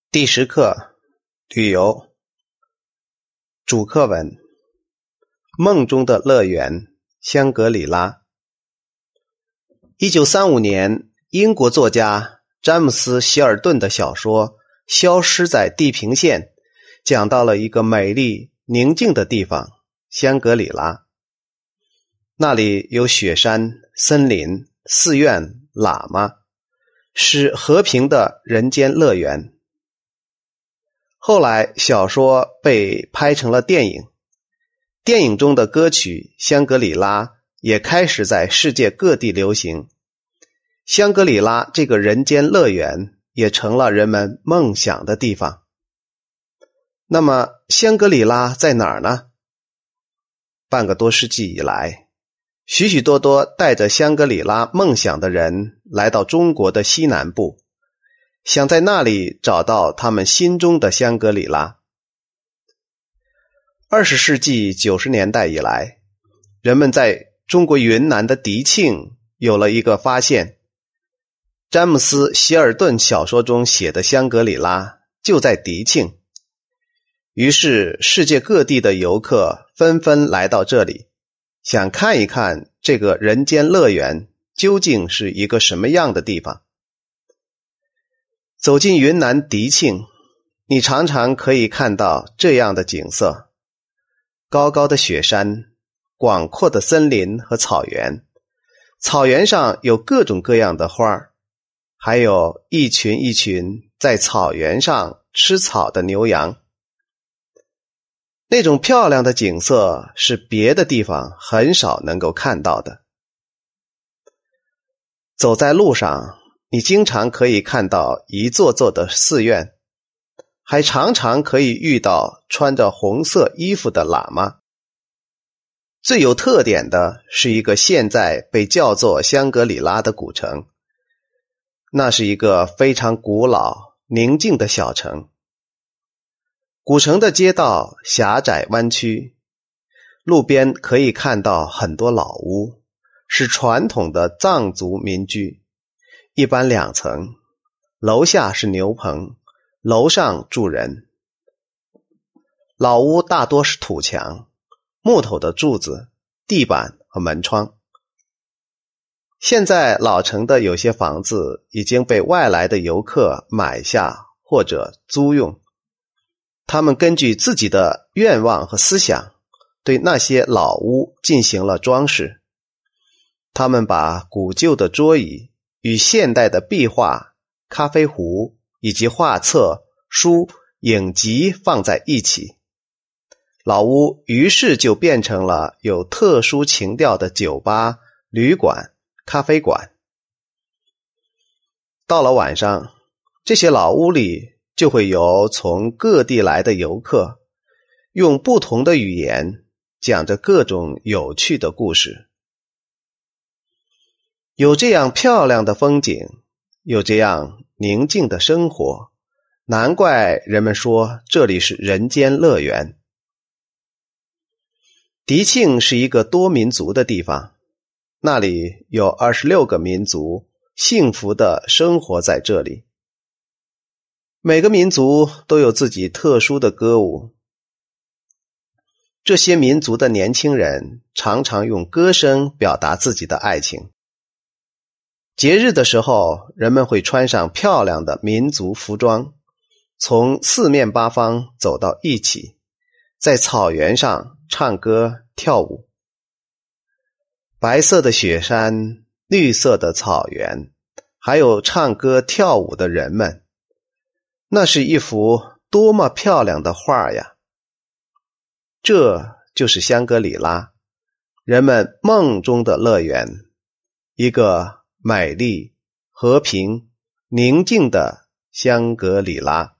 第10课旅游主课文梦中的乐园香格里拉。1935年，英国作家詹姆斯·希尔顿的小说《消失在地平线》讲到了一个美丽宁静的地方香格里拉。那里有雪山、森林、寺院、喇嘛，是和平的人间乐园。后来小说被拍成了电影，电影中的歌曲《香格里拉》也开始在世界各地流行。香格里拉这个人间乐园也成了人们梦想的地方。那么香格里拉在哪儿呢？半个多世纪以来，许许多多带着香格里拉梦想的人来到中国的西南部，想在那里找到他们心中的香格里拉。20世纪90年代以来，人们在中国云南的迪庆有了一个发现，詹姆斯·希尔顿小说中写的香格里拉就在迪庆。于是世界各地的游客纷纷来到这里，想看一看这个人间乐园究竟是一个什么样的地方。走进云南迪庆，你常常可以看到这样的景色：高高的雪山，广阔的森林和草原，草原上有各种各样的花，还有一群一群在草原上吃草的牛羊。那种漂亮的景色是别的地方很少能够看到的。走在路上，你经常可以看到一座座的寺院，还常常可以遇到穿着红色衣服的喇嘛。最有特点的是一个现在被叫做香格里拉的古城，那是一个非常古老宁静的小城。古城的街道狭窄弯曲，路边可以看到很多老屋，是传统的藏族民居，一般2层，楼下是牛棚，楼上住人。老屋大多是土墙，木头的柱子、地板和门窗。现在老城的有些房子已经被外来的游客买下或者租用，他们根据自己的愿望和思想，对那些老屋进行了装饰。他们把古旧的桌椅与现代的壁画、咖啡壶以及画册、书、影集放在一起。老屋于是就变成了有特殊情调的酒吧、旅馆、咖啡馆。到了晚上，这些老屋里就会有从各地来的游客，用不同的语言讲着各种有趣的故事。有这样漂亮的风景，有这样宁静的生活，难怪人们说这里是人间乐园。迪庆是一个多民族的地方，那里有26个民族幸福地生活在这里。每个民族都有自己特殊的歌舞，这些民族的年轻人常常用歌声表达自己的爱情。节日的时候，人们会穿上漂亮的民族服装，从四面八方走到一起，在草原上唱歌跳舞。白色的雪山，绿色的草原，还有唱歌跳舞的人们，那是一幅多么漂亮的画呀！这就是香格里拉，人们梦中的乐园，一个美丽、和平、宁静的香格里拉。